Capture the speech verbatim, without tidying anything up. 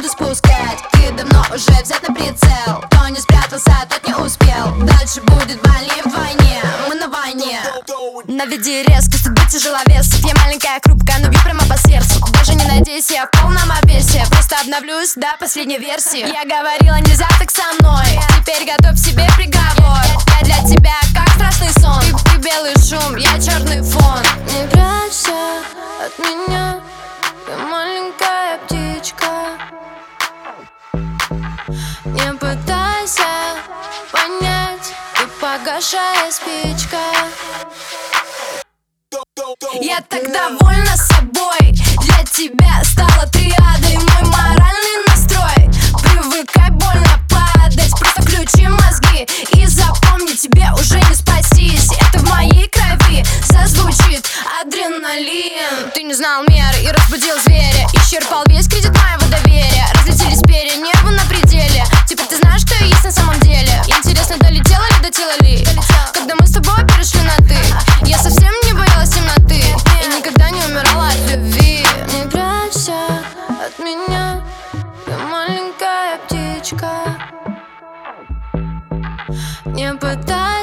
буду спускать. Ты давно уже взят на прицел. Кто не спрятался, тот не успел. Дальше будет больнее вдвойне. Мы на войне. Наведи резко, судьба тяжеловесов. Я маленькая, хрупкая, но бью прямо по сердцу. Даже не надейся, я в полном обвесе. Просто обновлюсь до последней версии. Я говорила, нельзя так со мной. Теперь готовь себе приговор. Я для тебя как страшный сон. Ты, ты белый шум, я черный фон. Не прячься от меня, ты маленькая птичка. Не пытайся понять, ты погашая спичка. Я так довольна собой. Для тебя стала триадой мой моральный настрой. Привыкай больно падать, просто включи мозги и запомни, тебе уже не спастись. Это в моей крови зазвучит адреналин. Ты не знал меры и разбудил зверя. Исчерпал весь кредит моего доверия. Разлетелись перья, нервы на пределе. Теперь ты знаешь, что я есть на самом деле. Интересно, долетела ли, дотела ли? Когда мы с тобой перешли на ты, я совсем не боялась темноты и никогда не умирала от любви. Не прячься от меня, ты маленькая птичка. Не пытайся